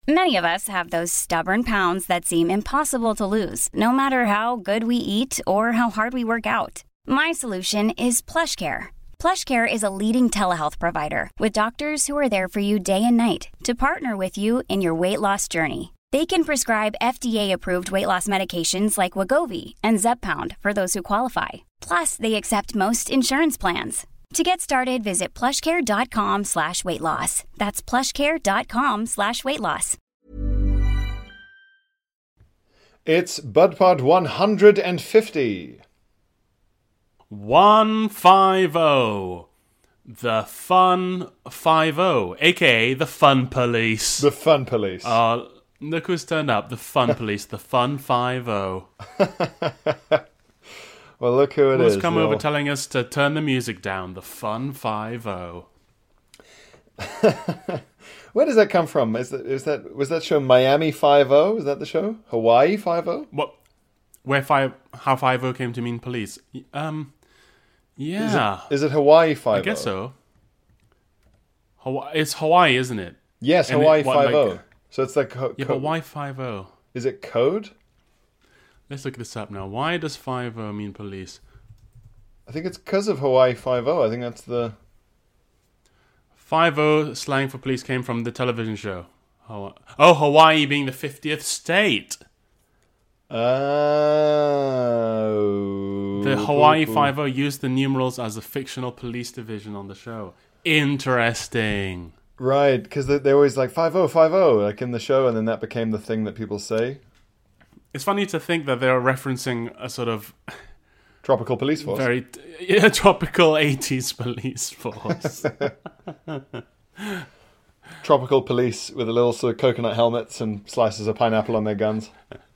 Many of us have those stubborn pounds that seem impossible to lose, no matter how good we eat or how hard we work out. My solution is PlushCare. PlushCare is a leading telehealth provider with doctors who are there for you day and night to partner with you in your weight loss journey. They can prescribe FDA-approved weight loss medications like Wegovy and Zepbound for those who qualify. Plus, they accept most insurance plans. To get started, visit plushcare.com/weightloss. That's plushcare.com/weightloss. It's BudPod 150. 150. The Fun 50, aka the Fun Police. The Fun Police. Look who's turned up. The Fun Police. The Fun 50. Well, look who it is. Who's come over telling us to turn the music down. The Fun 50. Where does that come from? Was that show Miami 50? Is that the show? Hawaii 50? What? How 50 came to mean police? Yeah. Is it Hawaii 50? I guess so. It's Hawaii, isn't it? Yes, And Hawaii 50. 50. So it's like But why 50? Is it code? Let's look this up now. Why does 50 mean police? I think it's because of Hawaii 50. I think that's the 50 slang for police came from the television show. Hawaii being the 50th state. Oh. The Hawaii 50 used the numerals as a fictional police division on the show. Interesting. Right, because they always like 50, 50, like in the show, and then that became the thing that people say. It's funny to think that they're referencing a sort of tropical police force. Very tropical 80s police force. Tropical police with a little sort of coconut helmets and slices of pineapple on their guns.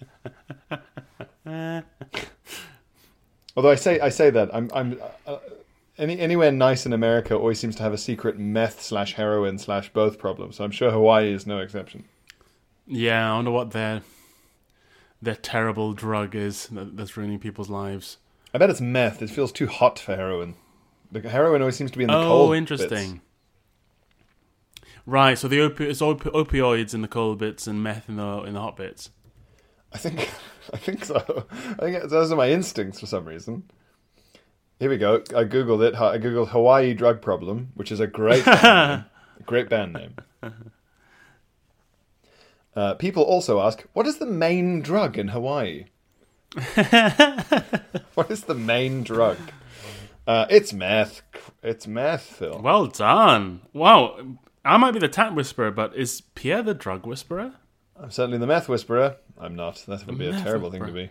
Although I say that I'm anywhere nice in America always seems to have a secret meth/heroin/both problem. So I'm sure Hawaii is no exception. Yeah, I wonder what their terrible drug is that's ruining people's lives. I bet it's meth. It feels too hot for heroin. The heroin always seems to be in the cold. Oh, interesting. Bits. Right, so it's opioids in the cold bits and meth in the hot bits. I think so. I think those are my instincts for some reason. Here we go. I googled it. I googled Hawaii drug problem, which is a great band name. Great band name. People also ask, what is the main drug in Hawaii? What is the main drug? It's meth. It's meth, Phil. Well done. Wow. I might be the tat whisperer, but is Pierre the drug whisperer? I'm certainly the meth whisperer. I'm not. That would be a terrible thing to be.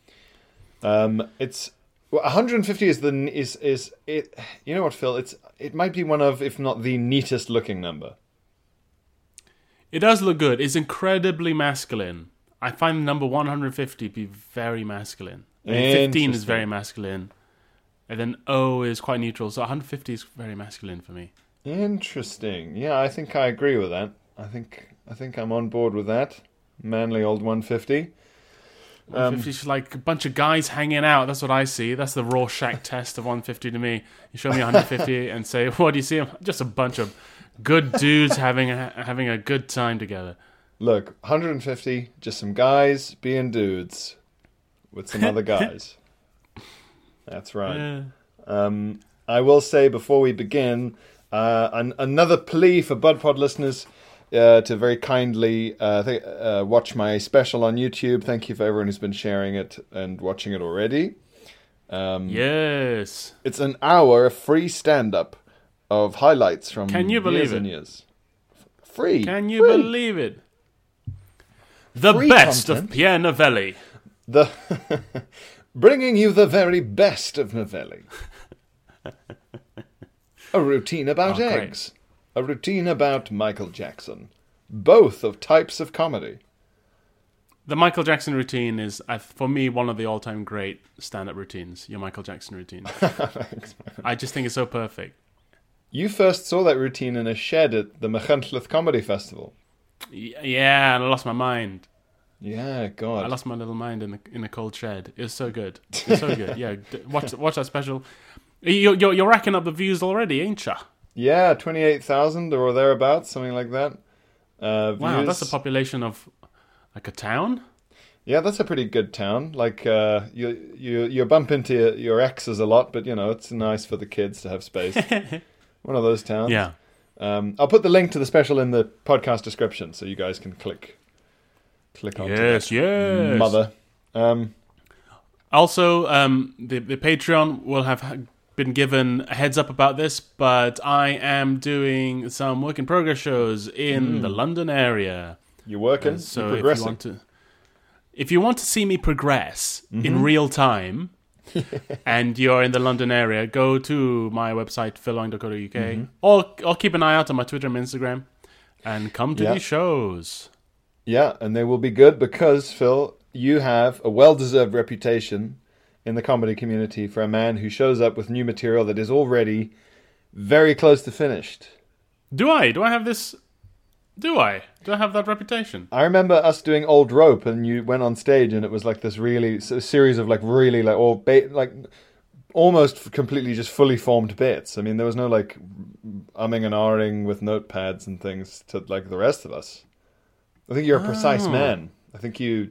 It's 150 is it. You know what, Phil? It might be one of, if not the neatest looking number. It does look good. It's incredibly masculine. I find the number 150 be very masculine. I mean, 15 is very masculine. And then O is quite neutral. So 150 is very masculine for me. Interesting. Yeah, I think I agree with that. I think I'm on board with that. Manly old 150. 150 is like a bunch of guys hanging out. That's what I see. That's the Rorschach test of 150 to me. You show me 150 and say, what do you see? Just a bunch of good dudes having a good time together. Look, 150, just some guys being dudes with some other guys. That's right. Yeah. I will say before we begin, another plea for BudPod listeners to very kindly watch my special on YouTube. Thank you for everyone who's been sharing it and watching it already. Yes. It's an hour of free stand-up of highlights from years and years. Free. Can you believe it? The free best content of Pierre Novelli. Bringing you the very best of Novelli. A routine about eggs. A routine about Michael Jackson. Both of types of comedy. The Michael Jackson routine is, for me, one of the all-time great stand-up routines. Your Michael Jackson routine. I just think it's so perfect. You first saw that routine in a shed at the Machynlleth Comedy Festival. Yeah, and I lost my mind. Yeah, God. I lost my little mind in a cold shed. It was so good. It was so good. Yeah, watch that special. You're racking up the views already, ain't ya? Yeah, 28,000 or thereabouts, something like that. Views. Wow, that's a population of like a town. Yeah, that's a pretty good town. Like you bump into your exes a lot, but it's nice for the kids to have space. One of those towns. Yeah. I'll put the link to the special in the podcast description, so you guys can click on. Yes. Mother. Also, the Patreon will have been given a heads up about this, but I am doing some work in progress shows in the London area. You're working. So you're progressing. if you want to see me progress in real time, and you're in the London area, go to my website philloing.co.uk, or keep an eye out on my Twitter and Instagram, and come to these shows. Yeah, and they will be good because, Phil, you have a well-deserved reputation in the comedy community for a man who shows up with new material that is already very close to finished. Do I? Do I have this? Do I have that reputation? I remember us doing Old Rope, and you went on stage, and it was like this series of almost completely just fully formed bits. I mean, there was no like umming and ahhing with notepads and things to like the rest of us. I think you're a precise man. I think you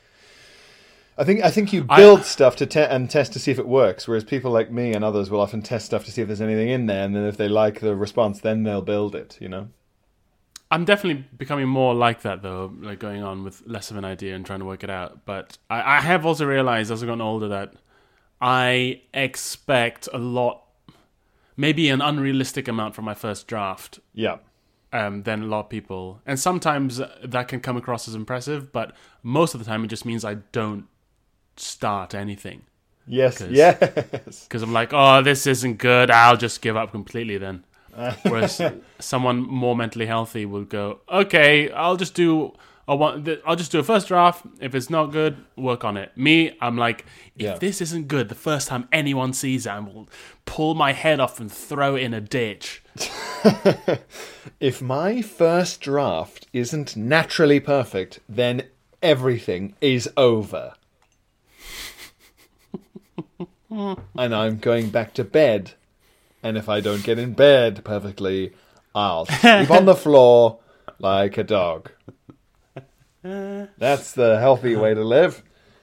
build stuff to test to see if it works, whereas people like me and others will often test stuff to see if there's anything in there, and then if they like the response, then they'll build it. I'm definitely becoming more like that, though, like going on with less of an idea and trying to work it out. But I have also realized as I've gotten older that I expect a lot, maybe an unrealistic amount from my first draft. Yeah. Than a lot of people. And sometimes that can come across as impressive, but most of the time it just means I don't start anything. Yes. Because I'm like, oh, this isn't good. I'll just give up completely then. Whereas someone more mentally healthy will go, okay, I'll just do a first draft. If it's not good, work on it. Me, I'm like, if this isn't good the first time anyone sees it, I will pull my head off and throw it in a ditch. If my first draft isn't naturally perfect, then everything is over. And I'm going back to bed. And if I don't get in bed perfectly, I'll sleep on the floor like a dog. That's the healthy way to live.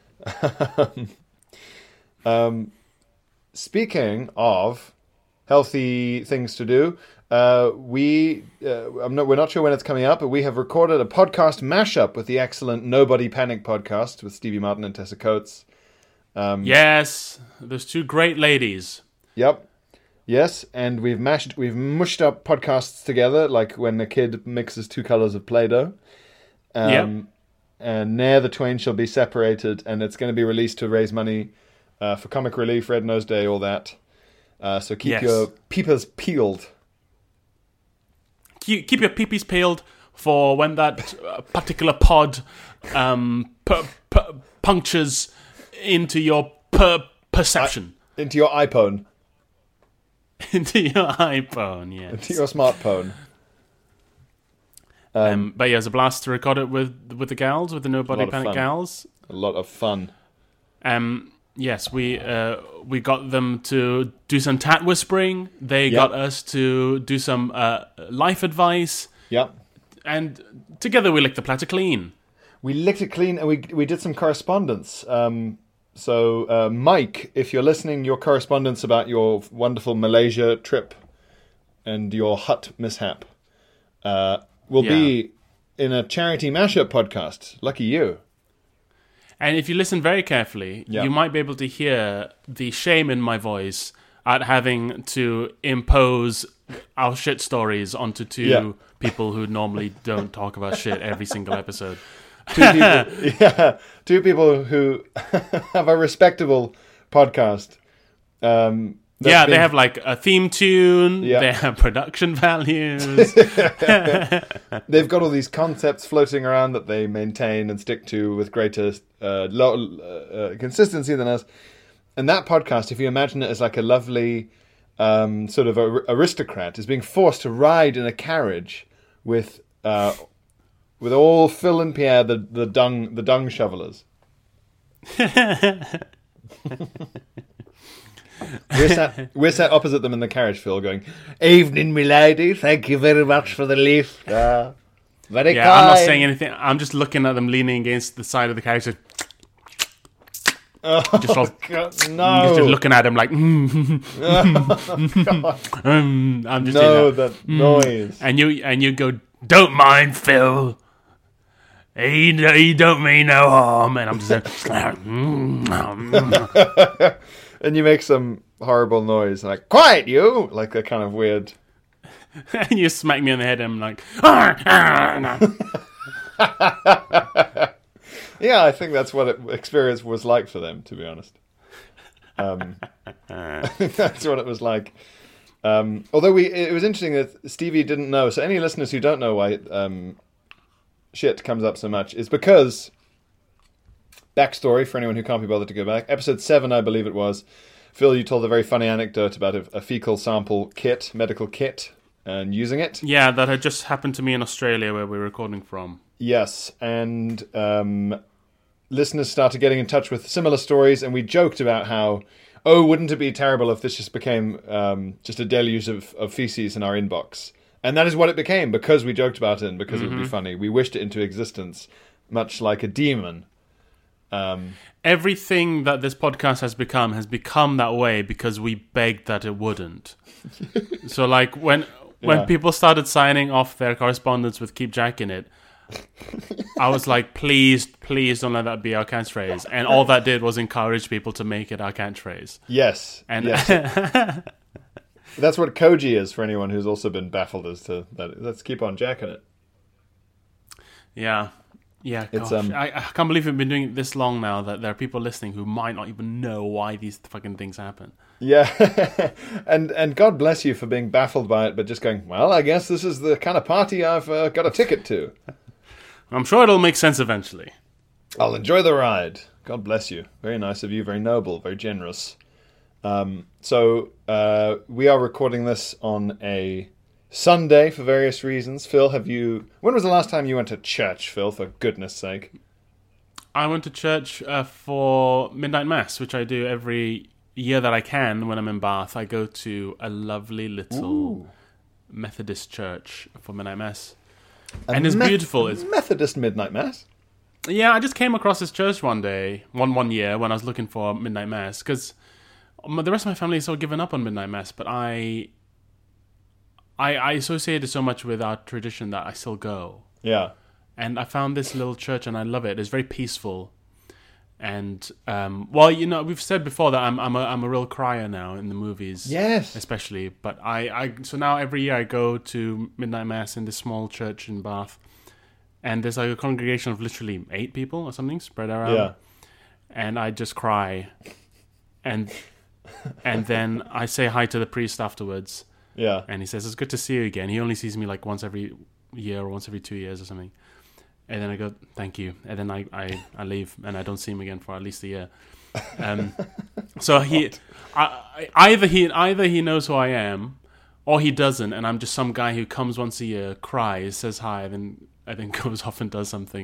Speaking of healthy things to do, we're not sure when it's coming up, but we have recorded a podcast mashup with the excellent Nobody Panic podcast with Stevie Martin and Tessa Coates. Yes, those two great ladies. Yep. Yes, and we've mushed up podcasts together, like when a kid mixes two colors of Play-Doh. And ne'er the twain shall be separated, and it's going to be released to raise money for Comic Relief, Red Nose Day, all that. So keep your peepers peeled. Keep your peepees peeled for when that particular pod punctures into your perception. Into your iPhone. Into your iPhone, yes. Into your smartphone. But yeah, it was a blast to record it with the gals, with the Nobody Panic gals. A lot of fun. Yes, we got them to do some tat whispering. They got us to do some life advice. Yep. And together we licked the platter clean. We licked it clean, and we did some correspondence. So, Mike, if you're listening, your correspondence about your wonderful Malaysia trip and your hut mishap will be in a charity mashup podcast. Lucky you. And if you listen very carefully, you might be able to hear the shame in my voice at having to impose our shit stories onto two people who normally don't talk about shit every single episode. Two people who have a respectable podcast. They have like a theme tune. They have production values. They've got all these concepts floating around that they maintain and stick to with greater consistency than us. And that podcast, if you imagine it as like a lovely sort of aristocrat, is being forced to ride in a carriage with all Phil and Pierre, the dung shovelers. We're sat opposite them in the carriage, Phil, going, "Evening, milady. Thank you very much for the lift." Very yeah, kind. I'm not saying anything. I'm just looking at them leaning against the side of the couch. Oh, Just all, God, no. just looking at him like, God. I'm just No, doing that noise. And you go, don't mind Phil. He don't mean no harm. And I'm just like, And you make some horrible noise, like, quiet you! Like a kind of weird... and you smack me on the head and I'm like, Yeah, I think that's what experience was like for them, to be honest. I think that's what it was like. Although it was interesting that Stevie didn't know. So any listeners who don't know why shit comes up so much is because, backstory for anyone who can't be bothered to go back, episode 7, I believe it was, Phil, you told a very funny anecdote about a fecal sample kit, medical kit, and using it. yeah, that had just happened to me in Australia where we were recording from. Yes, and listeners started getting in touch with similar stories, and we joked about how, wouldn't it be terrible if this just became just a deluge of feces in our inbox? And that is what it became, because we joked about it and because it would be funny. We wished it into existence, much like a demon. Everything that this podcast has become that way because we begged that it wouldn't. So like when people started signing off their correspondence with Keep Jack in it, I was like, please don't let that be our catchphrase. And all that did was encourage people to make it our catchphrase. Yes. And yes. That's what Koji is for anyone who's also been baffled as to that. Let's keep on jacking it. Yeah. Yeah, It's, gosh. I can't believe we've been doing it this long now that there are people listening who might not even know why these fucking things happen. Yeah, and God bless you for being baffled by it, but just going, well, I guess this is the kind of party I've got a ticket to. I'm sure it'll make sense eventually. I'll enjoy the ride. God bless you. Very nice of you, very noble, very generous. So we are recording this on a Sunday for various reasons. Phil, when was the last time you went to church, Phil, for goodness sake? I went to church for Midnight Mass, which I do every year that I can when I'm in Bath. I go to a lovely little Methodist church for Midnight Mass. And it's beautiful. It's Methodist Midnight Mass? Yeah, I just came across this church one day, one year, when I was looking for Midnight Mass, because the rest of my family is so given up on Midnight Mass, but I associate it so much with our tradition that I still go. Yeah. And I found this little church and I love it. It's very peaceful. And, we've said before that I'm a real crier now in the movies. Yes. Especially. But so now every year I go to Midnight Mass in this small church in Bath. And there's like a congregation of literally 8 people or something spread around. Yeah. And I just cry. And then I say hi to the priest afterwards. Yeah. And he says, it's good to see you again. He only sees me like once every year or once every 2 years or something. And then I go, thank you. And then I leave and I don't see him again for at least a year. So either he knows who I am or he doesn't. And I'm just some guy who comes once a year, cries, says hi, and then goes off and does something.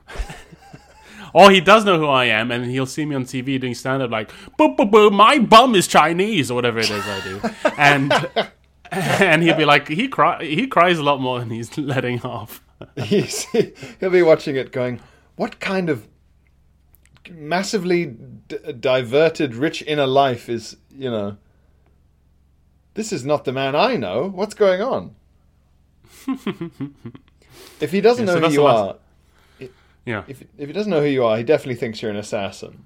Or he does know who I am, and he'll see me on TV doing stand-up like, boo, boo, boo, my bum is Chinese, or whatever it is I do. And he'll be like, he cries a lot more than he's letting off. He'll be watching it going, what kind of massively diverted, rich inner life is, this is not the man I know. What's going on? If he doesn't know who you are... Yeah. If he doesn't know who you are, he definitely thinks you're an assassin.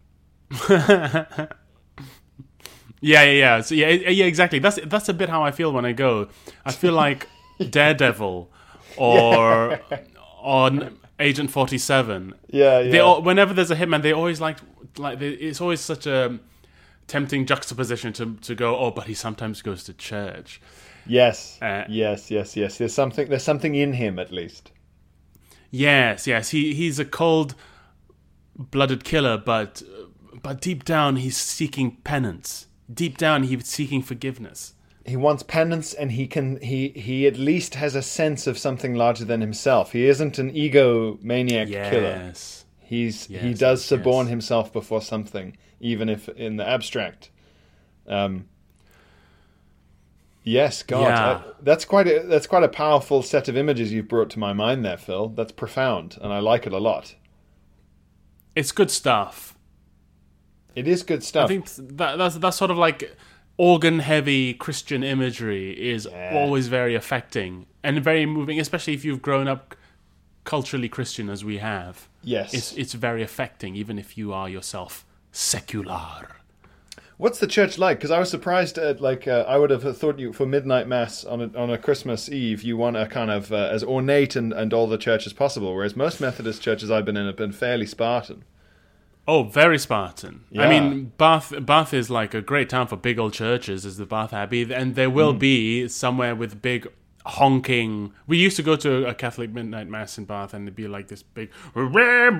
Yeah. So yeah, exactly. That's a bit how I feel when I go. I feel like Daredevil or on Agent 47. Yeah. Whenever there's a hitman, they always it's always such a tempting juxtaposition to go, but he sometimes goes to church. Yes. Yes. There's something in him at least. Yes. He's a cold-blooded killer, but deep down he's seeking penance. Deep down he's seeking forgiveness. He wants penance, and he at least has a sense of something larger than himself. He isn't an egomaniac killer. He does suborn himself before something, even if in the abstract. Yes, God, Yeah. that's quite a powerful set of images you've brought to my mind there, Phil. That's profound, and I like it a lot. It's good stuff. It is good stuff. I think that's sort of like organ-heavy Christian imagery is always very affecting and very moving, especially if you've grown up culturally Christian as we have. Yes, It's very affecting, even if you are yourself secular. What's the church like? Because I was surprised at I would have thought you for midnight mass on a Christmas Eve you want a kind of as ornate and all the church as possible, whereas most Methodist churches I've been in have been fairly Spartan. Oh, very Spartan. Yeah. I mean, Bath is like a great town for big old churches, is the Bath Abbey, and there will be somewhere with big honking. We used to go to a Catholic midnight mass in Bath, and it'd be like this big la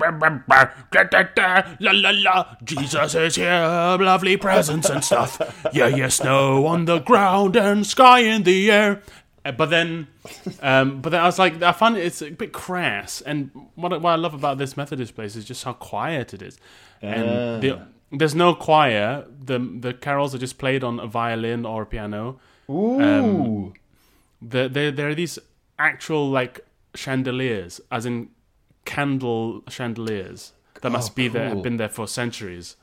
la la. Jesus is here, lovely presents and stuff. Yeah, snow on the ground and sky in the air. But then I was like, I find it's a bit crass. And what I love about this Methodist place is just how quiet it is. And there's no choir. The carols are just played on a violin or a piano. Ooh. There are these actual like chandeliers, as in candle chandeliers, that must be there, have been there for centuries.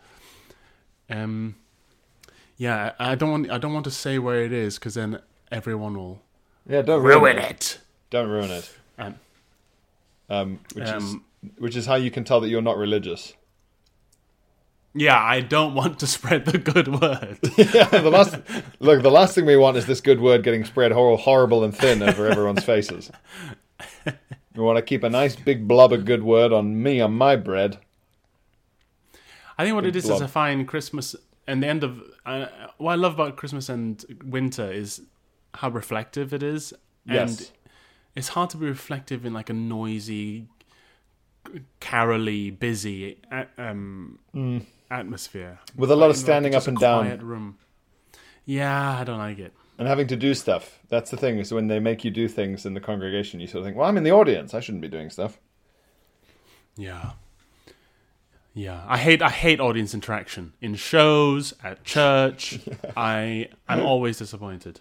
Yeah, I don't want to say where it is because then everyone will. Yeah, don't ruin it. Don't ruin it. Which is how you can tell that you're not religious. Yeah, I don't want to spread the good word. Yeah, the last thing we want is this good word getting spread horrible and thin over everyone's faces. We want to keep a nice big blob of good word on my bread. I think what Big it is blob. a fine Christmas and the end of. What I love about Christmas and winter is how reflective it is. And Yes. it's hard to be reflective in like a noisy, carolly, busy atmosphere. With a lot of Like, standing just up and a down. quiet room. Yeah, I don't like it. And having to do stuff. That's the thing, is when they make you do things in the congregation, you sort of think, well, I'm in the audience. I shouldn't be doing stuff. Yeah. Yeah. I hate audience interaction. In shows, at church. I'm always disappointed.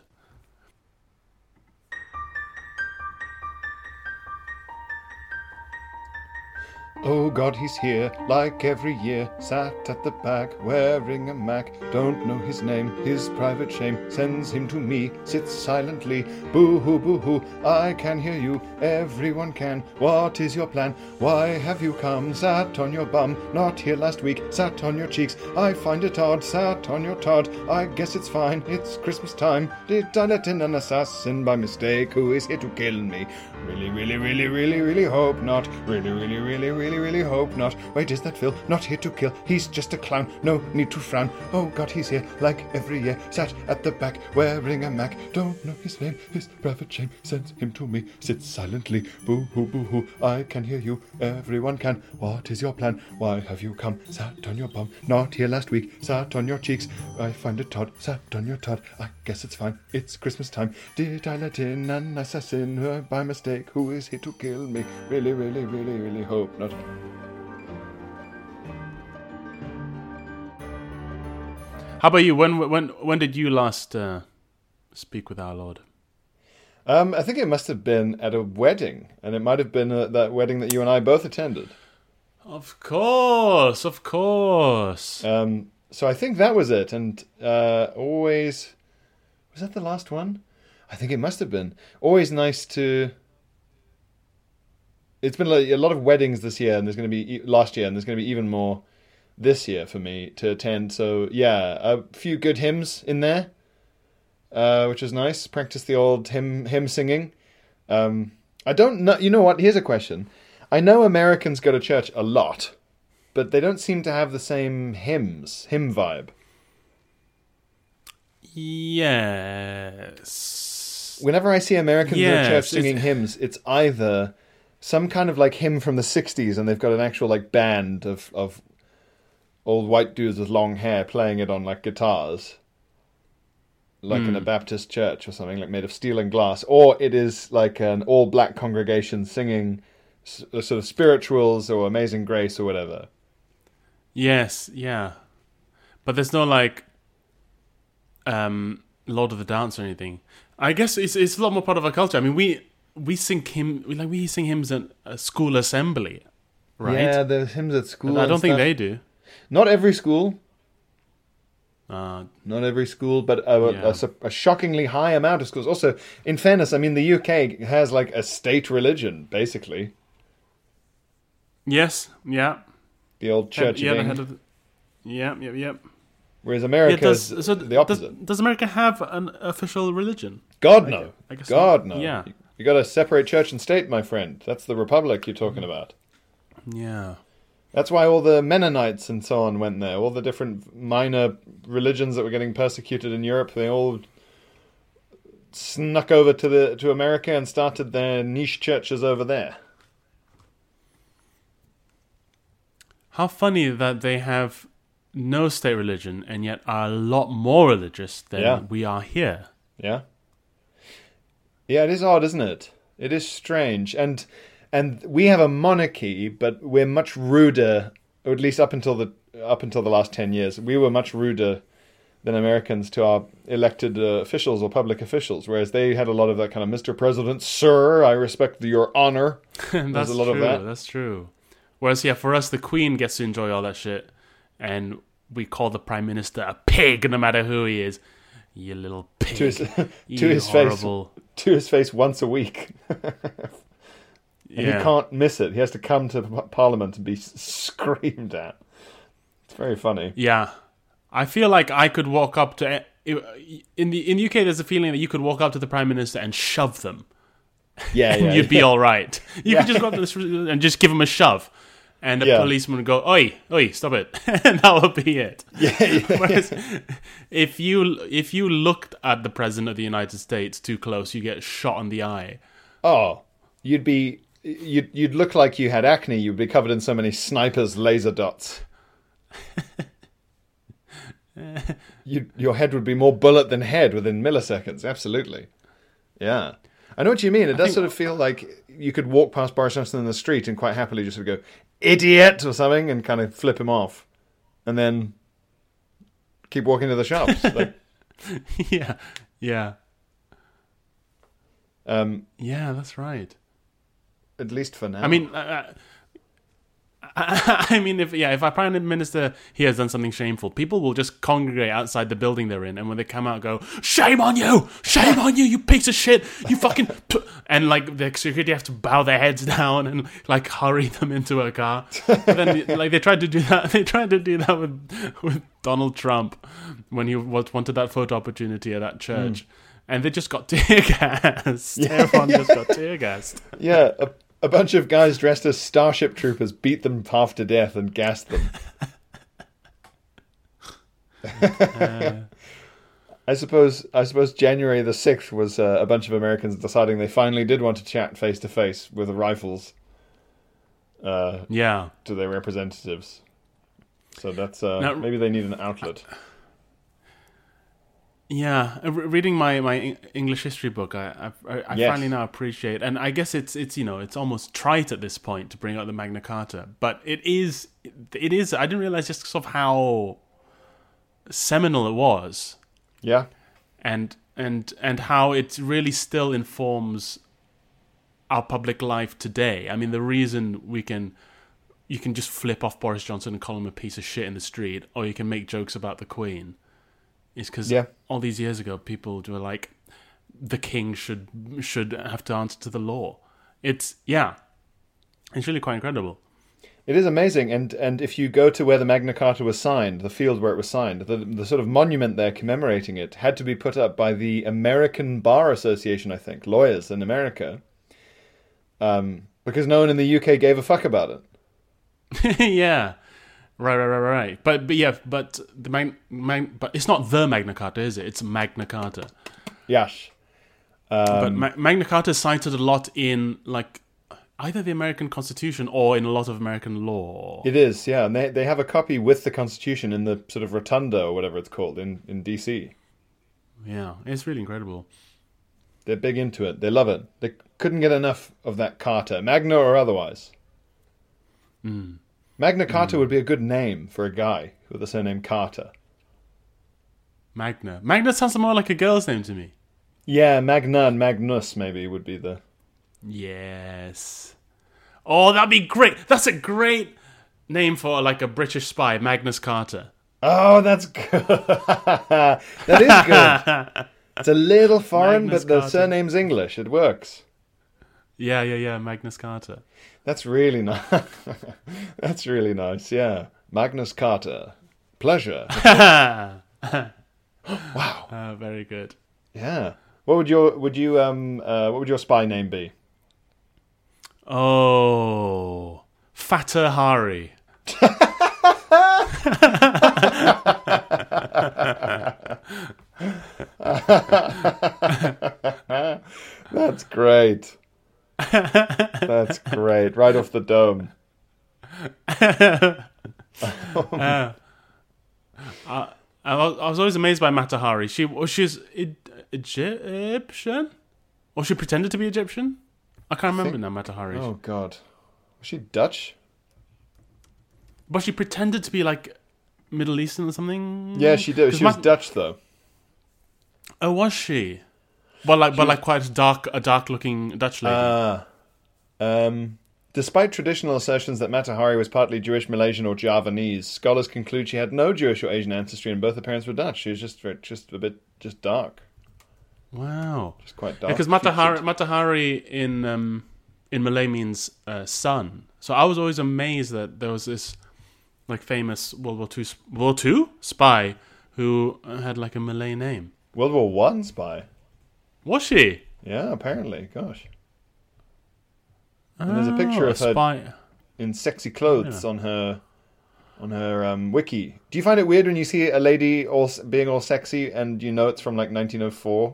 Oh God, he's here, like every year, sat at the back, wearing a Mac, don't know his name, his private shame, sends him to me, sits silently, boo-hoo, I can hear you, everyone can, what is your plan, why have you come, sat on your bum, not here last week, sat on your cheeks, I find it odd, sat on your Todd, I guess it's fine, it's Christmas time, did I let in an assassin by mistake, who is here to kill me, really hope not, really hope not. Wait, is that Phil? Not here to kill. He's just a clown. No need to frown. Oh God, he's here like every year. Sat at the back, wearing a Mac. Don't know his name. His private shame sends him to me. Sits silently. Boo-hoo. I can hear you. Everyone can. What is your plan? Why have you come? Sat on your bum. Not here last week. Sat on your cheeks. I find it odd. Sat on your Todd. I guess it's fine. It's Christmas time. Did I let in an assassin by mistake? Who is here to kill me? Really hope not. How about you? When did you last speak with our Lord? I think it must have been at a wedding, and it might have been that wedding that you and I both attended. Of course. So I think that was it, and always... Was that the last one? I think it must have been. Always nice to... It's been a lot of weddings this year, and there's going to be... Last year, and there's going to be even more this year for me to attend. So, yeah, a few good hymns in there, which is nice. Practice the old hymn singing. I don't know... You know what? Here's a question. I know Americans go to church a lot, but they don't seem to have the same hymn vibe. Yes. Whenever I see Americans in Yes, church singing hymns, it's either some kind of like hymn from the 60s and they've got an actual like band of old white dudes with long hair playing it on like guitars, like in a Baptist church or something, like made of steel and glass, or it is like an all-black congregation singing sort of spirituals or Amazing Grace or whatever. Yes, yeah. But there's no like Lord of the Dance or anything. I guess it's a lot more part of our culture. I mean, we sing hymns at a school assembly, right? Yeah, there's hymns at school. I don't think they do. Not every school. Uh, Not every school, but a shockingly high amount of schools. Also, in fairness, I mean, the UK has like a state religion, basically. yes, yeah. The old Church of England. Yep. Whereas America is the opposite. Does America have an official religion? God, no. I guess God, so. no. Yeah. You got to separate church and state, my friend. That's the republic you're talking about. Yeah. That's why all the Mennonites and so on went there. All the different minor religions that were getting persecuted in Europe, they all snuck over to America and started their niche churches over there. How funny that they have no state religion and yet are a lot more religious than we are here. Yeah. Yeah, it is odd, isn't it? It is strange. And we have a monarchy, but we're much ruder, or at least up until the last 10 years, we were much ruder than Americans to our elected officials or public officials, whereas they had a lot of that kind of, Mr. President, sir, I respect your honor. That's a lot true, of that. That's true. Whereas, for us, the Queen gets to enjoy all that shit, and we call the Prime Minister a pig, no matter who he is. You little pig. To his face once a week. And he can't miss it. He has to come to Parliament and be screamed at. It's very funny. Yeah. I feel like I could walk up to... In the UK, there's a feeling that you could walk up to the Prime Minister and shove them. And you'd be all right. You could just go up to the street and just give him a shove. And the policeman would go, oi, stop it. And that would be it. Whereas if you looked at the President of the United States too close, you get shot in the eye. Oh, you'd look like you had acne. You'd be covered in so many snipers' laser dots. Your head would be more bullet than head within milliseconds. Absolutely. Yeah. I know what you mean. It does sort of feel like you could walk past Boris Johnson in the street and quite happily just sort of go, idiot, or something, and kind of flip him off. And then keep walking to the shops. Like, yeah. Yeah, that's right. At least for now. I mean, if our Prime Minister here has done something shameful, people will just congregate outside the building they're in, and when they come out, go, "Shame on you! Shame on you! You piece of shit! You fucking!" And like the security have to bow their heads down and like hurry them into a car. But then, like they tried to do that. They tried to do that with Donald Trump when he wanted that photo opportunity at that church, and they just got tear gassed. Yeah. Everyone just got tear gassed. Yeah. A bunch of guys dressed as Starship Troopers beat them half to death and gassed them. I suppose January the 6th was a bunch of Americans deciding they finally did want to chat face to face with rifles. To their representatives. So that's maybe they need an outlet. Yeah, reading my English history book, I finally now appreciate, and I guess it's almost trite at this point to bring up the Magna Carta, but it is. I didn't realize just sort of how seminal it was. Yeah, and how it really still informs our public life today. I mean, the reason you can just flip off Boris Johnson and call him a piece of shit in the street, or you can make jokes about the Queen. Is because all these years ago, people were like, the king should have to answer to the law. It's really quite incredible. It is amazing, and if you go to where the Magna Carta was signed, the field where it was signed, the sort of monument there commemorating it had to be put up by the American Bar Association, I think, lawyers in America, because no one in the UK gave a fuck about it. Yeah. Right. But but it's not the Magna Carta, is it? It's Magna Carta. Yes. But Magna Carta is cited a lot in like either the American Constitution or in a lot of American law. It is, yeah. And they have a copy with the Constitution in the sort of rotunda or whatever it's called in DC. Yeah, it's really incredible. They're big into it. They love it. They couldn't get enough of that Carta, Magna or otherwise. Magna Carta would be a good name for a guy with the surname Carter. Magna. Magna sounds more like a girl's name to me. Yeah, Magna and Magnus maybe would be the... Yes. Oh, that'd be great. That's a great name for like a British spy, Magnus Carter. Oh, that's good. That is good. It's a little foreign, Magnus but the Carter. surname's English. It works. Yeah, Magnus Carter. That's really nice. That's really nice, yeah. Magnus Carter. Pleasure. Wow. Very good. Yeah. What would your spy name be? Oh, Fatter Hari. That's great. That's great. Right off the dome. I was always amazed by Mata Hari. She's Egyptian? Or she pretended to be Egyptian? I can't remember now, Mata Hari. Oh, God. Was she Dutch? But she pretended to be like Middle Eastern or something? Yeah, she did. She was Dutch, though. Oh, was she? But quite a dark looking Dutch lady. Despite traditional assertions that Mata Hari was partly Jewish, Malaysian, or Javanese, scholars conclude she had no Jewish or Asian ancestry, and both her parents were Dutch. She was just a bit dark. Wow, just quite dark. Because Mata Hari in Malay means sun. So I was always amazed that there was this like famous World War II spy who had like a Malay name. World War One spy. Was she? Yeah, apparently. Gosh. And there's a picture of her spy in sexy clothes on her wiki. Do you find it weird when you see a lady being all sexy and you know it's from like 1904?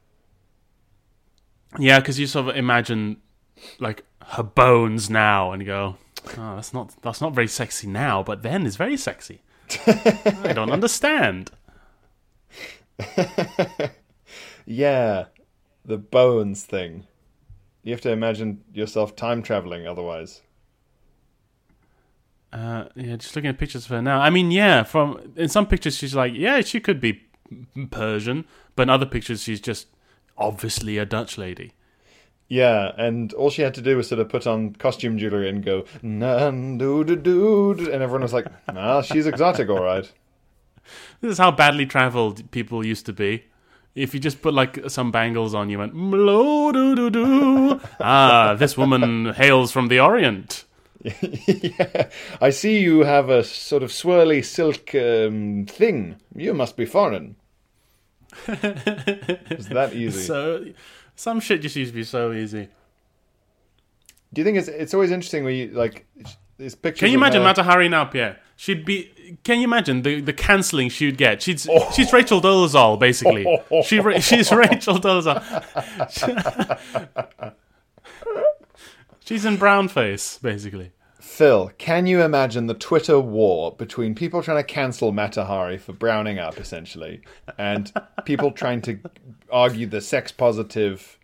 Yeah, because you sort of imagine like her bones now and you go, oh, that's not very sexy now, but then it's very sexy. I don't understand. Yeah, the bones thing. You have to imagine yourself time traveling otherwise. Just looking at pictures of her now. I mean, yeah, in some pictures she's like, yeah, she could be Persian, but in other pictures she's just obviously a Dutch lady. Yeah, and all she had to do was sort of put on costume jewelry and go, nan-doo-doo-doo, and everyone was like, nah, she's exotic, all right. This is how badly traveled people used to be. If you just put like some bangles on, you went, mlo-doo-doo-doo. This woman hails from the Orient. Yeah, I see you have a sort of swirly silk thing. You must be foreign. It's that easy. So, some shit just used to be so easy. Do you think it's always interesting when you like these pictures? Can you imagine Mata Hari now, Pierre? She'd be. Can you imagine the cancelling she'd get? She's Rachel Dolezal, basically. She's Rachel Dolezal. She's in brownface, basically. Phil, can you imagine the Twitter war between people trying to cancel Mata Hari for browning up, essentially, and people trying to argue the sex-positive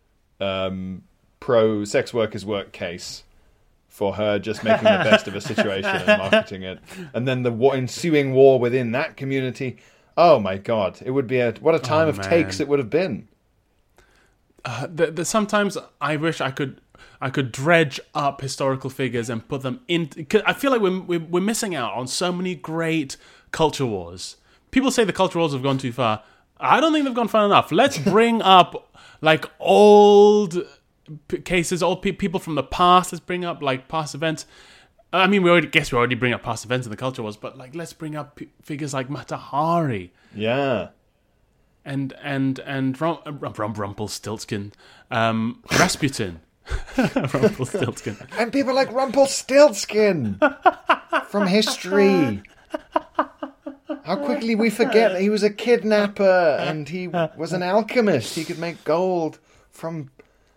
pro-sex workers work case for her just making the best of a situation and marketing it, and then the ensuing war within that community? Oh my God, it would be what a time of takes it would have been. Sometimes I wish I could dredge up historical figures and put them in. I feel like we're missing out on so many great culture wars. People say the culture wars have gone too far. I don't think they've gone far enough. Let's bring up like old cases, old people from the past. Let's bring up like past events. I mean, we already bring up past events in the culture wars, but like let's bring up figures like Mata Hari. Yeah. And Rumpelstiltskin, Rasputin. Rumpelstiltskin. And people like Rumpelstiltskin from history. How quickly we forget that he was a kidnapper and he was an alchemist. He could make gold from...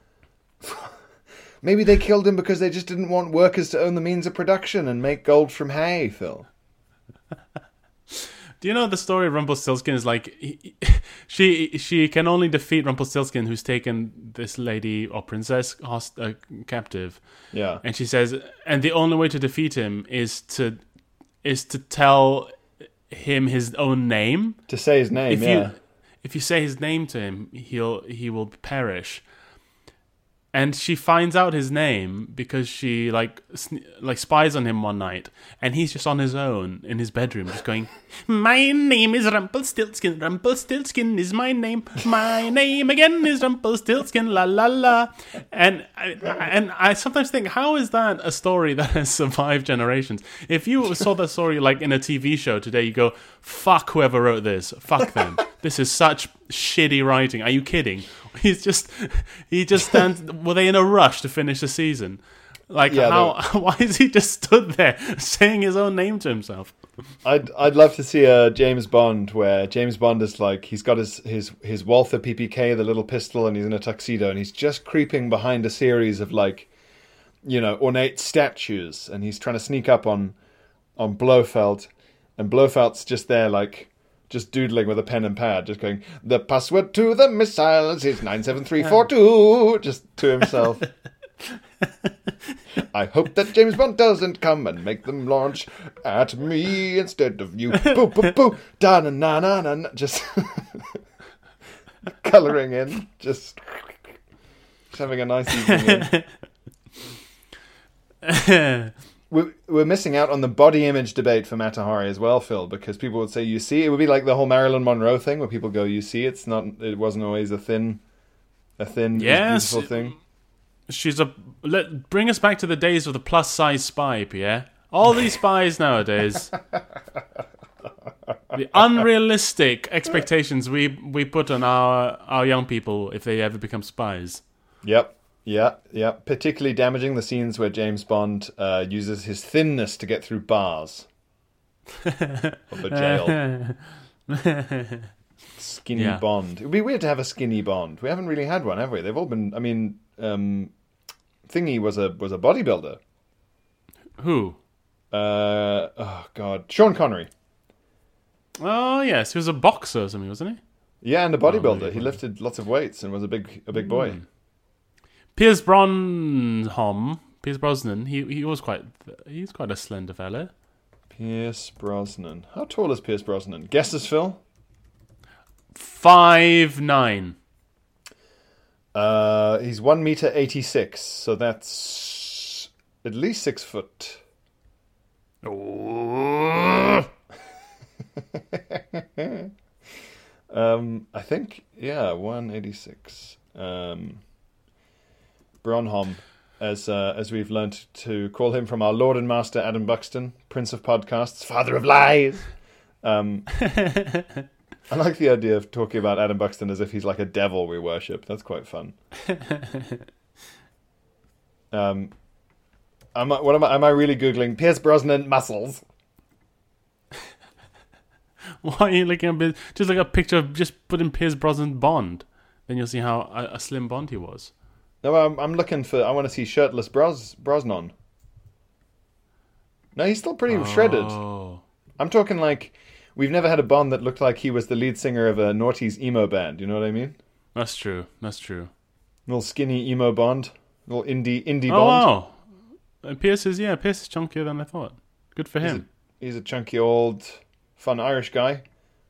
Maybe they killed him because they just didn't want workers to own the means of production and make gold from hay, Phil. Do you know the story of Rumpelstiltskin is like she can only defeat Rumpelstiltskin, who's taken this lady or princess captive. Yeah, and she says, and the only way to defeat him is to tell him his own name. To say his name, If you say his name to him, he will perish. And she finds out his name because she like spies on him one night, and he's just on his own in his bedroom, just going, "My name is Rumpelstiltskin. Rumpelstiltskin is my name. My name again is Rumpelstiltskin. La la la." And I sometimes think, how is that a story that has survived generations? If you saw that story like in a TV show today, you go, "Fuck whoever wrote this. Fuck them. This is such shitty writing. Are you kidding?" He just stands. Were they in a rush to finish the season? Like, why is he just stood there saying his own name to himself? I'd love to see a James Bond where James Bond is like, he's got his Walther PPK, the little pistol, and he's in a tuxedo, and he's just creeping behind a series of like, ornate statues, and he's trying to sneak up on Blofeld, and Blofeld's just there like, just doodling with a pen and pad, just going, "The password to the missiles is 97342, just to himself. "I hope that James Bond doesn't come and make them launch at me instead of you. Boo, boo, boo, da na na na na." Just colouring in, just having a nice evening in. We're missing out on the body image debate for Mata Hari as well, Phil, because people would say, "You see," it would be like the whole Marilyn Monroe thing where people go, "You see, it wasn't always a thin, beautiful thing." Bring us back to the days of the plus size spy, Pierre. All these spies nowadays, the unrealistic expectations we put on our young people if they ever become spies. Yep. Yeah. Particularly damaging the scenes where James Bond uses his thinness to get through bars of a jail. Skinny Bond. It would be weird to have a skinny Bond. We haven't really had one, have we? They've all been. I mean, Thingy was a bodybuilder. Who? Oh God, Sean Connery. Oh yes, he was a boxer or something, wasn't he? Yeah, and a bodybuilder. He lifted lots of weights and was a big boy. Pierce Brosnan, he's quite a slender fella. Pierce Brosnan. How tall is Pierce Brosnan? Guesses, Phil? 5'9". He's 1.86 m, so that's at least 6 foot. Oh. I think 186. Bronholm, as we've learnt to call him from our Lord and Master Adam Buxton, Prince of Podcasts, Father of Lies. I like the idea of talking about Adam Buxton as if he's like a devil we worship. That's quite fun. Am I really Googling Pierce Brosnan muscles? Why are you looking at just like a picture of just put in Pierce Brosnan Bond? Then you'll see how a slim Bond he was. No, I'm looking for. I want to see shirtless Brosnan. No, he's still pretty shredded. I'm talking like we've never had a Bond that looked like he was the lead singer of a noughties emo band. You know what I mean? That's true. Little skinny emo Bond, little indie Bond. Wow. And Pierce is chunkier than I thought. Good for him. He's a chunky old, fun Irish guy.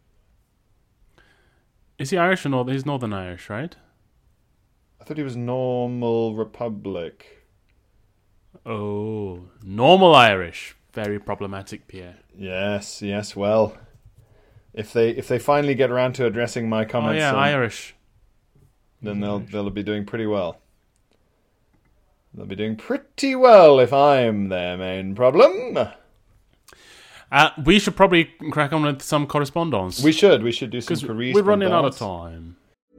Is he Irish or Northern? He's Northern Irish, right? I thought he was Normal Republic. Oh, normal Irish. Very problematic, Pierre. Yes. Well, if they finally get around to addressing my comments, Irish, then they'll be doing pretty well. They'll be doing pretty well if I'm their main problem. We should probably crack on with some correspondence. We should do some correspondence. We're running out of time.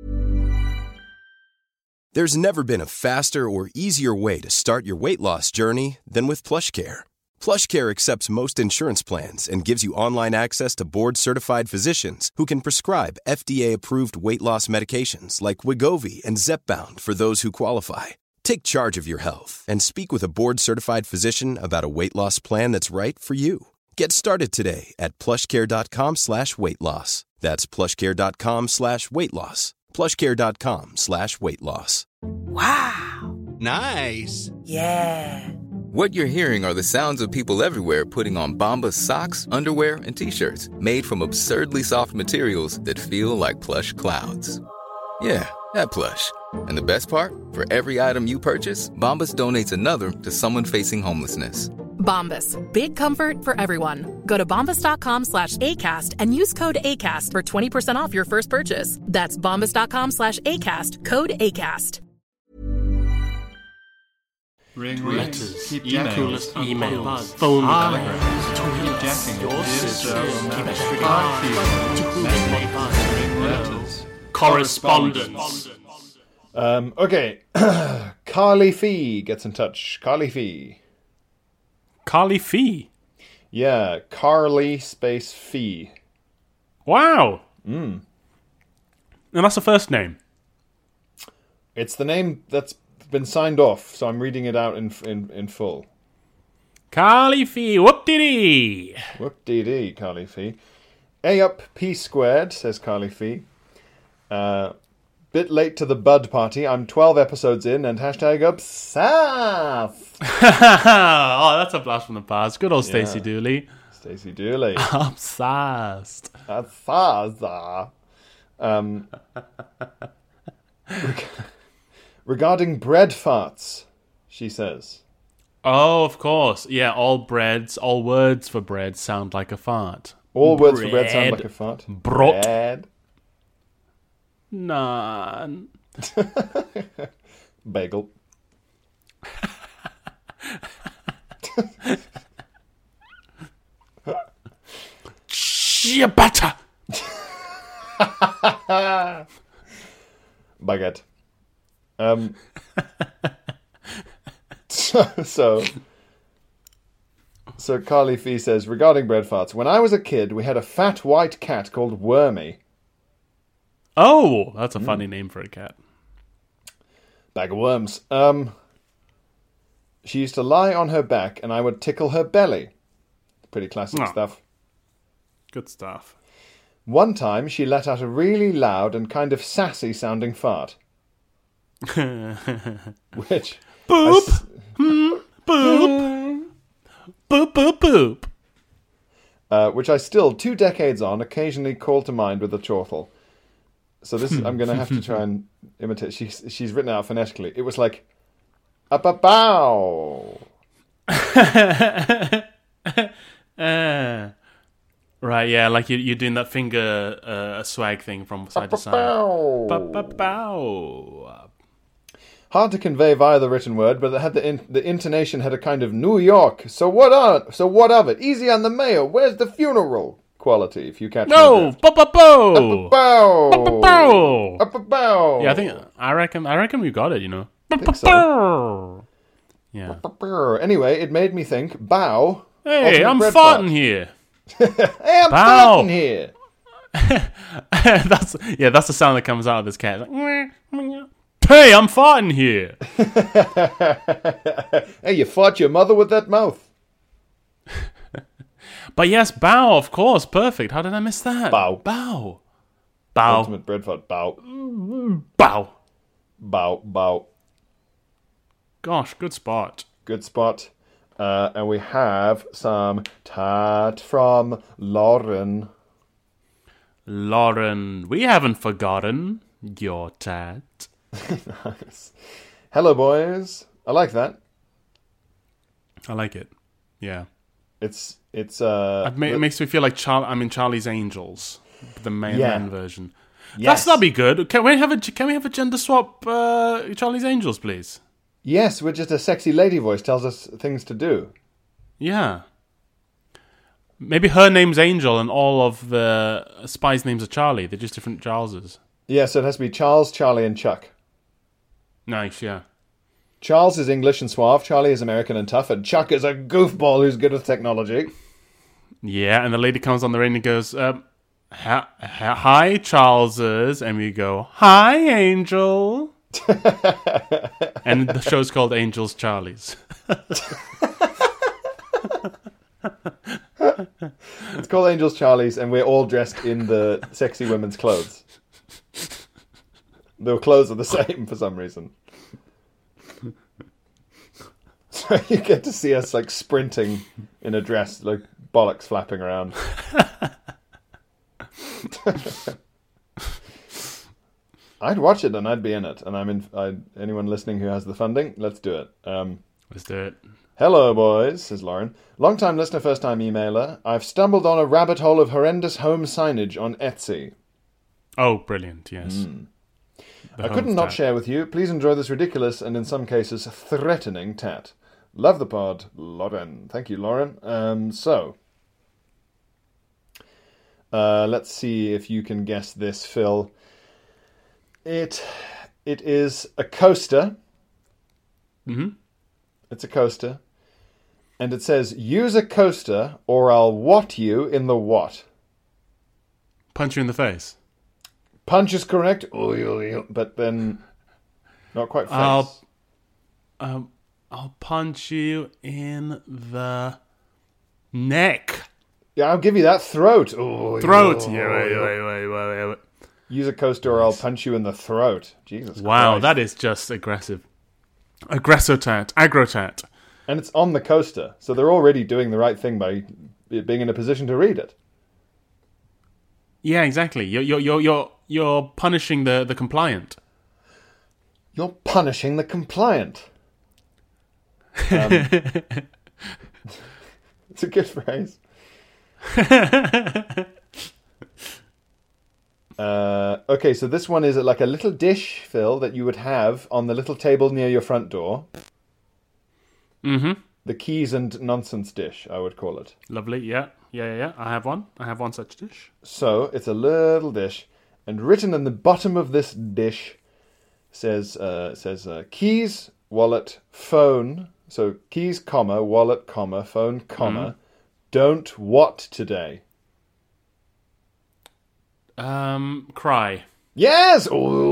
There's never been a faster or easier way to start your weight loss journey than with PlushCare. PlushCare accepts most insurance plans and gives you online access to board-certified physicians who can prescribe FDA-approved weight loss medications like Wegovy and Zepbound for those who qualify. Take charge of your health and speak with a board-certified physician about a weight loss plan that's right for you. Get started today at plushcare.com/weightloss. That's plushcare.com/weightloss. plushcare.com/weightloss. Wow. Nice. Yeah. What you're hearing are the sounds of people everywhere putting on Bombas socks, underwear, and T-shirts made from absurdly soft materials that feel like plush clouds. Yeah, that plush. And the best part? For every item you purchase, Bombas donates another to someone facing homelessness. Bombas. Big comfort for everyone. Go to bombas.com/ACAST and use code ACAST for 20% off your first purchase. That's bombas.com/ACAST. Code ACAST. Ring letters, keep emails, emails, phone letters, correspondence. Okay. Carly Fee gets in touch. Carly Fee. Carly Fee. Yeah, Carly space Fee. Wow. And that's the first name. It's the name that's been signed off, so I'm reading it out in full. Carly Fee. Whoop-dee-dee. Whoop-dee-dee, Carly Fee. A up, P squared, says Carly Fee. Bit late to the bud party. I'm 12 episodes in and hashtag obsessed. Oh, that's a blast from the past. Good old Stacey Dooley. Stacey Dooley. Obsessed. Obsessed. Regarding bread farts, she says. Oh, of course. Yeah, all words for bread sound like a fart. All words for bread sound like a fart. Brot. Bread. Naan. Bagel. Ciabatta. Baguette. So Carly Fee says, regarding bread farts, when I was a kid, we had a fat white cat called Wormy. Oh, that's a funny name for a cat. Bag of worms. She used to lie on her back and I would tickle her belly. Pretty classic stuff. Good stuff. One time, she let out a really loud and kind of sassy sounding fart. Which... Boop! Boop! Boop, boop, boop. Which I still, 2 decades on, occasionally call to mind with a chortle. So this I'm going to have to try and imitate. She's written it out phonetically. It was like, up-a-bow. Right, yeah, like you're doing that finger swag thing from side to side. Ba-ba-bow. Hard to convey via the written word, but it had the intonation had a kind of New York. So what of it? Easy on the mayo. Where's the funeral? Quality, if you catch no, ba-ba-bow. Up-a-bow. Up-a-bow. Yeah, I reckon we got it, you know. I think so. Yeah. Anyway, it made me think, bow. Hey, I'm farting here. Hey, I'm farting here. That's the sound that comes out of this cat. Like, hey, I'm farting here. Hey, you fought your mother with that mouth. But yes, bow, of course, perfect. How did I miss that? Bow. Bow. Bow. Ultimate bread fart. Bow. Bow. Bow. Bow. Gosh, good spot. Good spot. And we have some tat from Lauren. Lauren, we haven't forgotten your tat. Nice. Hello, boys. I like that. I like it. Yeah. It makes me feel like I'm in Charlie's Angels, the man version. Yes. That'd be good. Can we have a gender swap Charlie's Angels, please? Yes, where just a sexy lady voice tells us things to do. Yeah. Maybe her name's Angel and all of the spies' names are Charlie. They're just different Charleses. Yeah, so it has to be Charles, Charlie, and Chuck. Nice, yeah. Charles is English and suave, Charlie is American and tough, and Chuck is a goofball who's good with technology. Yeah, and the lady comes on the radio and goes, hi, Charleses. And we go, hi, Angel. And the show's called Angels Charlies. It's called Angels Charlies, and we're all dressed in the sexy women's clothes. The clothes are the same for some reason. You get to see us like sprinting in a dress, like bollocks flapping around. I'd watch it and I'd be in it. And anyone listening who has the funding, let's do it. Let's do it. Hello, boys, says Lauren. Long-time listener, first-time emailer. I've stumbled on a rabbit hole of horrendous home signage on Etsy. Oh, brilliant, yes. I couldn't not share with you. Please enjoy this ridiculous and, in some cases, threatening tat. Love the pod, Lauren. Thank you, Lauren. Let's see if you can guess this, Phil. It is a coaster. Mm-hmm. It's a coaster. And it says, use a coaster or I'll what you in the what. Punch you in the face. Punch is correct, but then not quite face. I'll punch you in the neck. Yeah, I'll give you that. Throat. Throat. Wait. Use a coaster or I'll punch you in the throat. Jesus Wow, Christ. that is just aggressive. Aggro-tat. And it's on the coaster, so they're already doing the right thing by being in a position to read it. Yeah, exactly. You're punishing the compliant. You're punishing the compliant. It's a good phrase. Okay, so this one is like a little dish, Phil, that you would have on the little table near your front door. Mm-hmm. The keys and nonsense dish, I would call it. Lovely, yeah. I have one such dish. So, it's a little dish, and written in the bottom of this dish says keys, wallet, phone. So, keys, comma, wallet, comma, phone, comma, don't what today? Cry. Yes!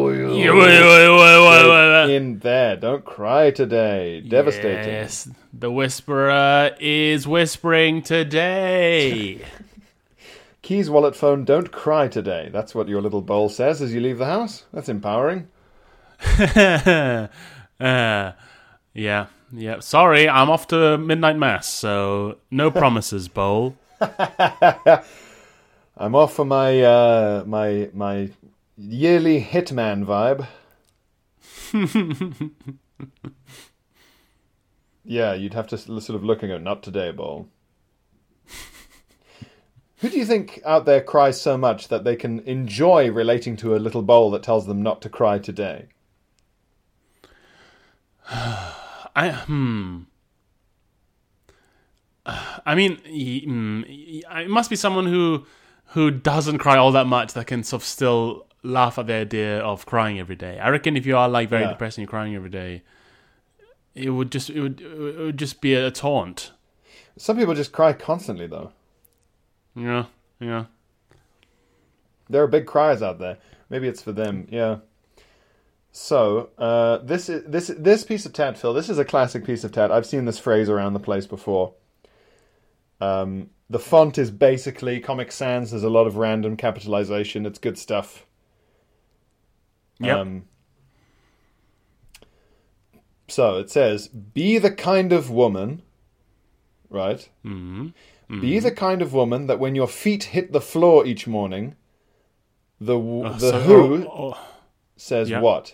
In there. Don't cry today. Devastating. Yes, the whisperer is whispering today. Keys, wallet, phone, don't cry today. That's what your little bowl says as you leave the house. That's empowering. Yeah. Sorry, I'm off to midnight mass, so no promises, bowl. I'm off for my my yearly Hitman vibe. Yeah, you'd have to sort of looking at not today, Bowl. Who do you think out there cries so much that they can enjoy relating to a little bowl that tells them not to cry today? I mean, it must be someone who doesn't cry all that much that can sort of still laugh at the idea of crying every day. I reckon if you are like very depressed and you're crying every day, it would just be a taunt. Some people just cry constantly, though. Yeah. There are big criers out there. Maybe it's for them. Yeah. So this piece of tat, Phil. This is a classic piece of tat. I've seen this phrase around the place before. The font is basically Comic Sans. There's a lot of random capitalization. It's good stuff. Yep. So it says, be the kind of woman, right? Mm-hmm. Be the kind of woman that when your feet hit the floor each morning, says what?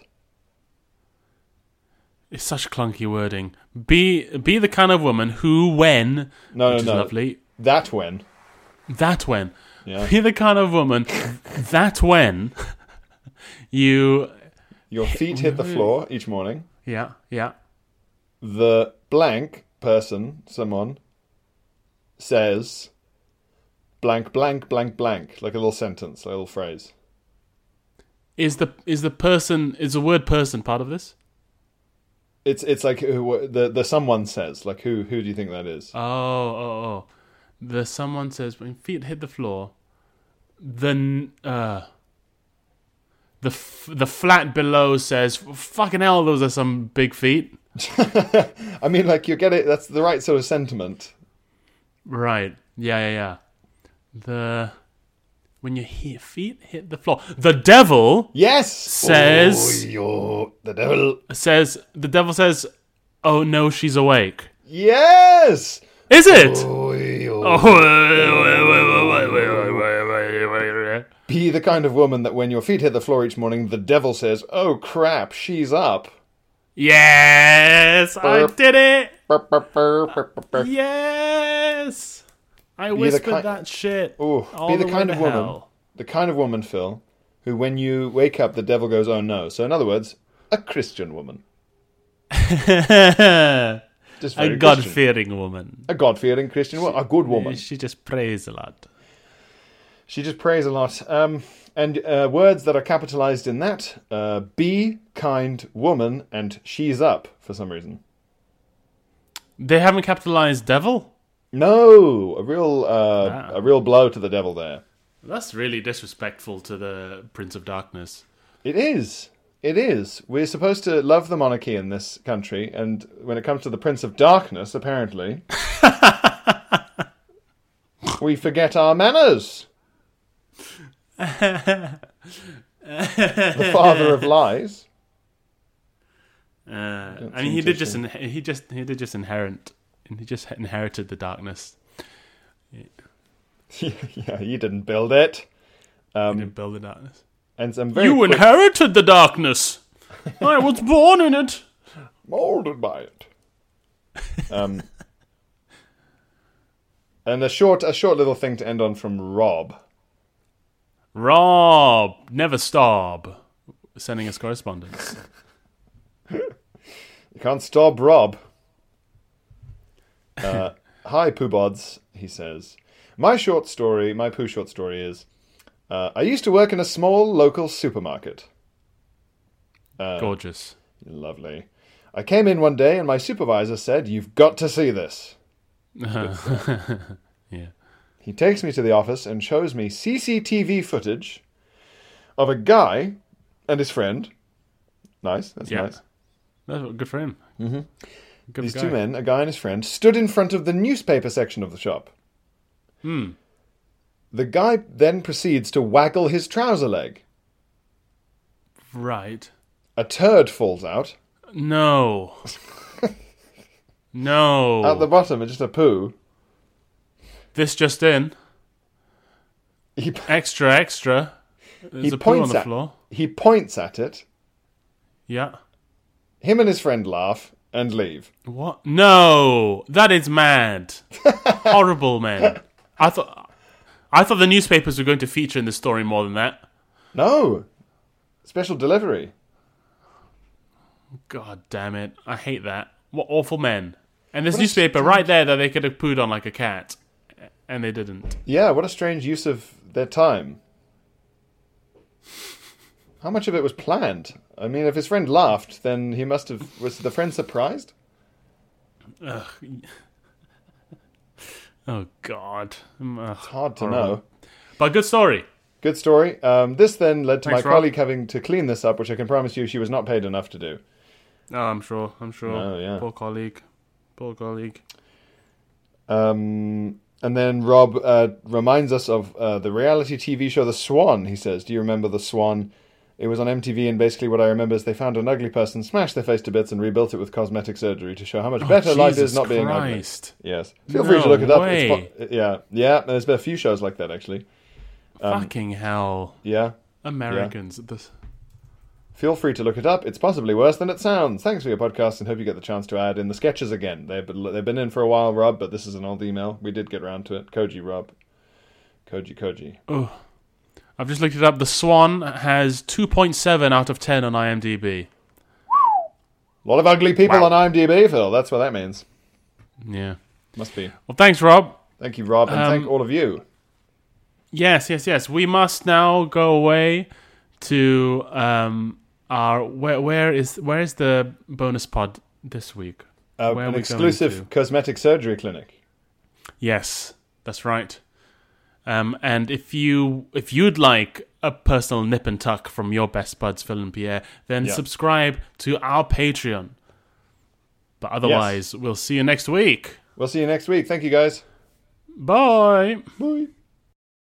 It's such clunky wording. Be the kind of woman who, when... No. Lovely. That when. Yeah. Be the kind of woman that when your feet hit the floor each morning. Yeah. The blank person, someone, says blank, blank, blank, blank, like a little sentence, a little phrase. Is the word person part of this? It's like the someone says, like who do you think that is? Oh. The someone says when feet hit the floor, then the flat below says, fucking hell, those are some big feet. I mean, like, you get it. That's the right sort of sentiment. Right. Yeah. When your feet hit the floor, the devil says the devil says, oh no, she's awake. Yes! Is it? Be the kind of woman that when your feet hit the floor each morning, the devil says, "Oh crap, she's up." Yes, I did it. Burp, burp, burp, burp, burp, burp. Yes, I whispered that shit. Ooh, all be the way kind to of woman, hell. the kind of woman, Phil, who when you wake up, the devil goes, "Oh no." So in other words, a Christian woman. Just very A God-fearing woman. A God-fearing Christian woman. A good woman. She just prays a lot. She just prays a lot. And words that are capitalized in that, be kind woman and she's up for some reason. They haven't capitalized devil? No, a real blow to the devil there. That's really disrespectful to the Prince of Darkness. It is. It is. We're supposed to love the monarchy in this country, and when it comes to the Prince of Darkness, apparently, we forget our manners. The father of lies. I mean, he just inherited the darkness. Yeah, you didn't build it. He didn't build the darkness. And some very You inherited the darkness. I was born in it. molded by it. And a short little thing to end on from Rob. Rob, never stop sending us correspondence. You can't stop Rob. Hi, Poobods, he says. My Pooh short story is, I used to work in a small local supermarket. Gorgeous. Lovely. I came in one day and my supervisor said, "You've got to see this." Yeah. He takes me to the office and shows me CCTV footage of a guy and his friend. Nice, that's nice. That's good for him. Mm-hmm. Good These guy. two men, a guy and his friend, stood in front of the newspaper section of the shop. The guy then proceeds to waggle his trouser leg. Right. A turd falls out. No. No. At the bottom, it's just a poo. This just in. He Extra. There's a poo on the floor. He points at it. Yeah. Him and his friend laugh and leave. What? No. That is mad. Horrible, man. I thought the newspapers were going to feature in the story more than that. No. Special delivery. God damn it. I hate that. What awful men. And this newspaper right there that they could have pooed on like a cat. And they didn't. Yeah, what a strange use of their time. How much of it was planned? I mean, if his friend laughed, then he must have... Was the friend surprised? Ugh. Oh, God. It's hard to know. But good story. Good story. This then led to Thanks, my Rob. colleague having to clean this up, which I can promise you she was not paid enough to do. Oh, I'm sure. Oh, yeah. Poor colleague. And then Rob reminds us of the reality TV show The Swan, he says. Do you remember The Swan? It was on MTV, and basically what I remember is they found an ugly person, smashed their face to bits, and rebuilt it with cosmetic surgery to show how much better life is not being ugly. Yes. Feel free to look it up. Way. Yeah, and there's been a few shows like that, actually. Fucking hell. Yeah. Americans. Yeah. Feel free to look it up. It's possibly worse than it sounds. Thanks for your podcast, and hope you get the chance to add in the sketches again. They've been in for a while, Rob, but this is an old email. We did get around to it. Koji, Rob. Koji. Oh, I've just looked it up. The Swan has 2.7 out of 10 on IMDb. A lot of ugly people on IMDb, Phil. That's what that means. Yeah. Must be. Well, thanks, Rob. Thank you, Rob, and thank all of you. Yes. We must now go away to our where is the bonus pod this week? Where are An we exclusive going to? cosmetic surgery clinic. Yes, that's right. And if you'd like a personal nip and tuck from your best buds, Phil and Pierre, then subscribe to our Patreon. But otherwise, we'll see you next week. We'll see you next week. Thank you, guys. Bye. Bye.